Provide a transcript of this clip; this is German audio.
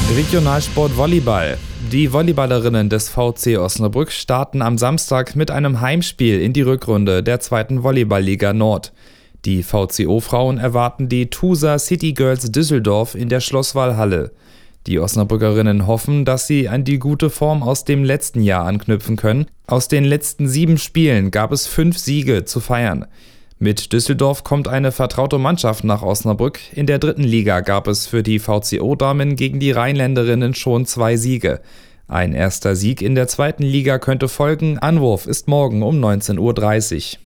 Regionalsport Volleyball. Die Volleyballerinnen des VC Osnabrück starten am Samstag mit einem Heimspiel in die Rückrunde der 2. Volleyball-Liga Nord. Die VCO-Frauen erwarten die Tusa City Girls Düsseldorf in der Schlosswallhalle. Die Osnabrückerinnen hoffen, dass sie an die gute Form aus dem letzten Jahr anknüpfen können. Aus den letzten 7 Spielen gab es 5 Siege zu feiern. Mit Düsseldorf kommt eine vertraute Mannschaft nach Osnabrück. In der 3. Liga gab es für die VCO-Damen gegen die Rheinländerinnen schon 2 Siege. Ein erster Sieg in der 2. Liga könnte folgen. Anwurf ist morgen um 19:30 Uhr.